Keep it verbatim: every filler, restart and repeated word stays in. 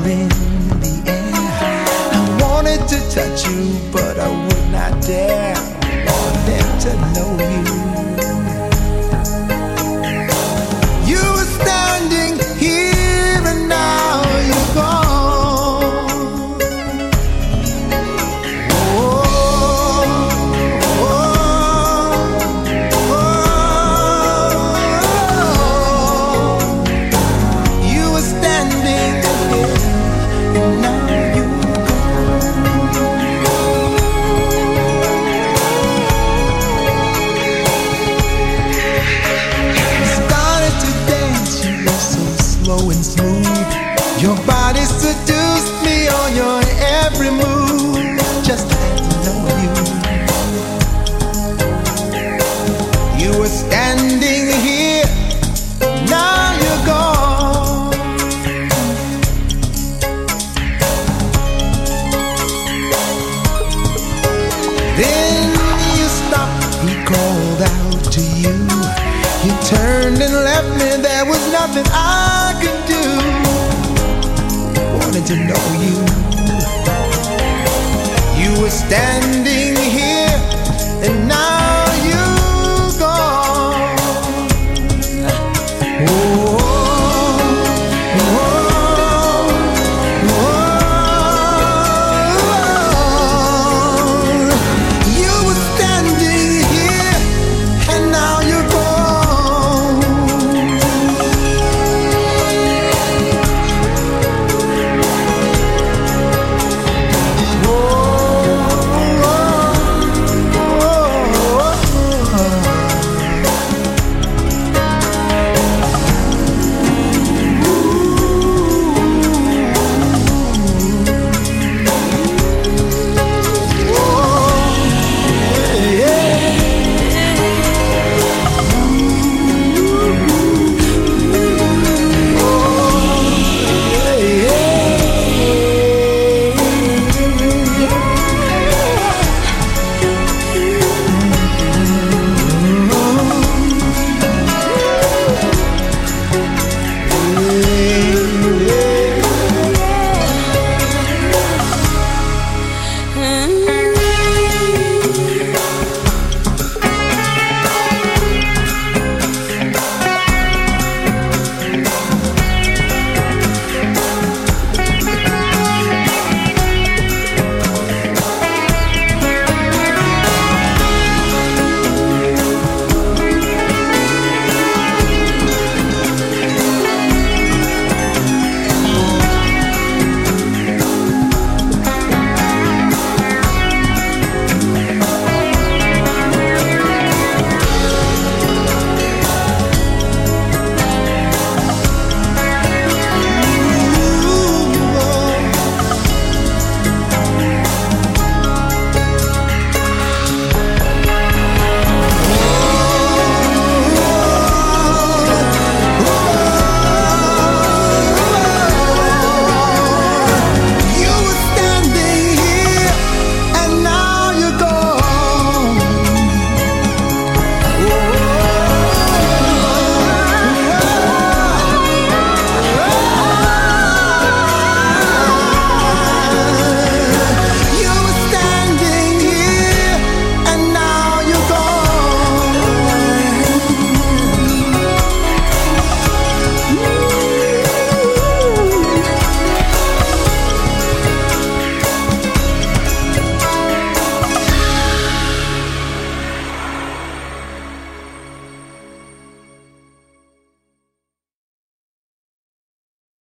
in the air. I wanted to touch you, but I would not dare. Wanted to know you. You were standing here and now you're gone. Oh, oh, oh, oh. You were standing here and now you're slow and smooth. Your body seduced me on your every move. Just had to know you. You were standing here, now you're gone. Then you stopped, he called out to you. You turned and left me, there was nothing I could do. Wanted to know you. You were standing